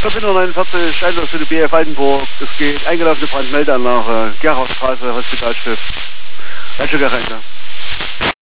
Verbindung 49, Einsatz für die BF Waldenburg. Es geht eingelaufene Brandmeldeanlage, Gerhardstraße, Hospitalschiff. Welche Geränke?